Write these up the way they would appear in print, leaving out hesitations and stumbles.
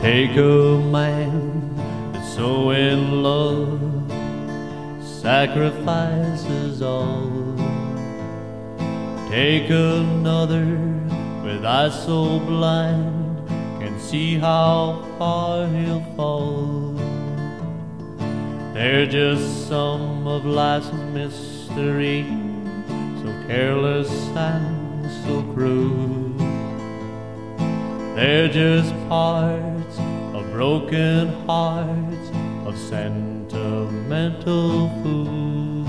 Take a man that's so in love, sacrifices all. Take another with eyes so blind, can see how far he'll fall. They're just some of life's mystery, so careless and so cruel. They're just parts of broken hearts of sentimental fools.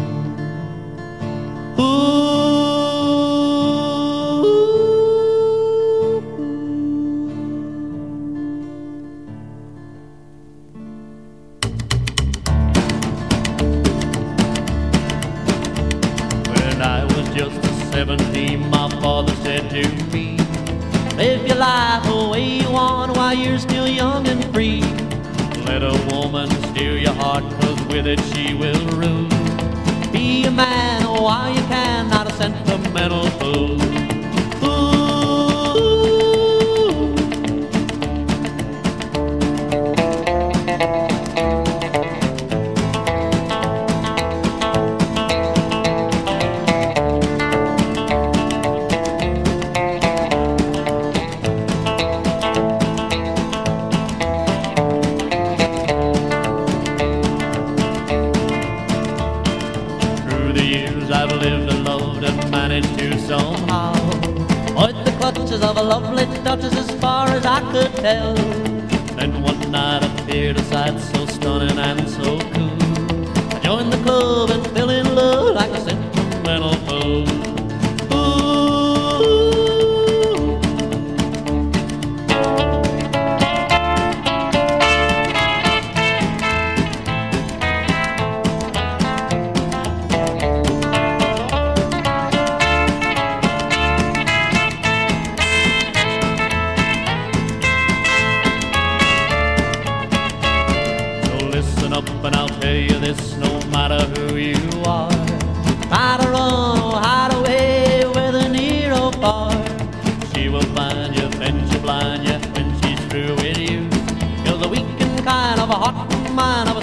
When I was just 17, my father said to me, live your life the way you want while you're still young and free. Let a woman steal your heart, 'cause with it she will rule. Be a man while you can, not a sentimental fool. I've lived and loved and managed to somehow avoid the clutches of a lovely duchess as far as I could tell. Then one night appeared a sight so stunning and so cool. I joined the club and fell in love like a sentimental fool. Listen up and I'll tell you this, no matter who you are. Try to run or hide away, whether near or far. She will find you, then she'll blind you when she's through with you. You're the weak and kind of a hot mind of